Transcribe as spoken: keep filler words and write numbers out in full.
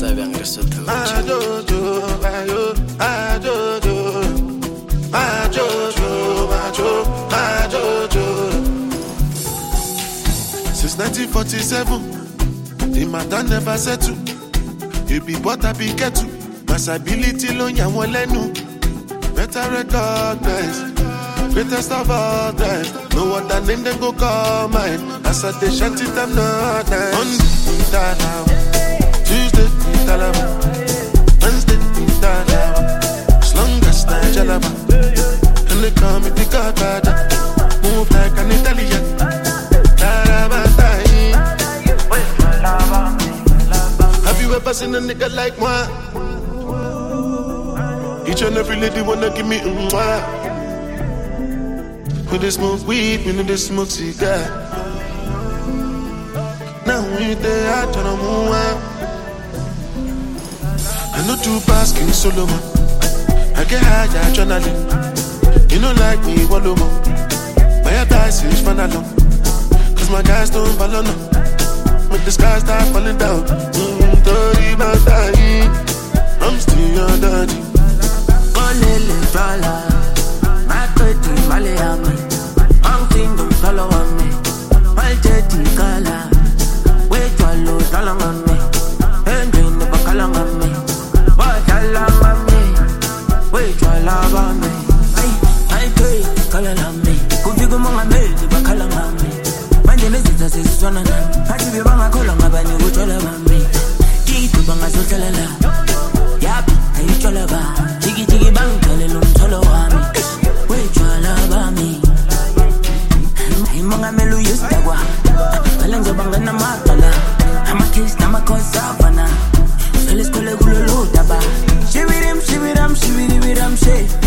savais en Lesotho. Ah Jojo, ah yo, ah Jojo, ah Jojo, ah Jojo, ah Jojo. Since nineteen forty-seven, the matter never settle. You be what I be get to. Masability lo nya won lenu. Better recognize. Greatest of all time. No other name them go call mine. As I they shan't it, I'm not nice. Monday, Dalawa. Tuesday, Dalawa. Wednesday, Dalawa. As long as I Jalaba. And they call me the Godfather. Move like an Italian. Dalawa, have you ever seen a nigga like moi? Each and every lady wanna give me a mwah. We dey smoke weed, we no dey smoke cigar. Now we dey out on a move. I know two pass King Solomon. I get high, adrenaline. You know like me, wallow mo. My dice is fun alone. Cause my guys don't follow no. Make the sky start falling down. Mm, dirty my daddy. I'm still your daddy. Olele fala. My pretty Malayami. I'm thinking follow on me. My jetty color. Wait your load along on me. And drink the back along on me. What along on me? Wait your love on me. I take color on me. Could you go on me? The back along on me. My name is Jesus one and I give you bang a call on my body with all of me. Keep you bang a so tell yap, I eat all about. Jiggy jiggy bang, tell him solo on me. Wait your love on me. I'm a melu used to go. Kalanjo bang na matala. I'm a kiss, I'm a cause savannah. So let's call it Gulu Daba. Shivirim, shiviram, shivirim, shivirim,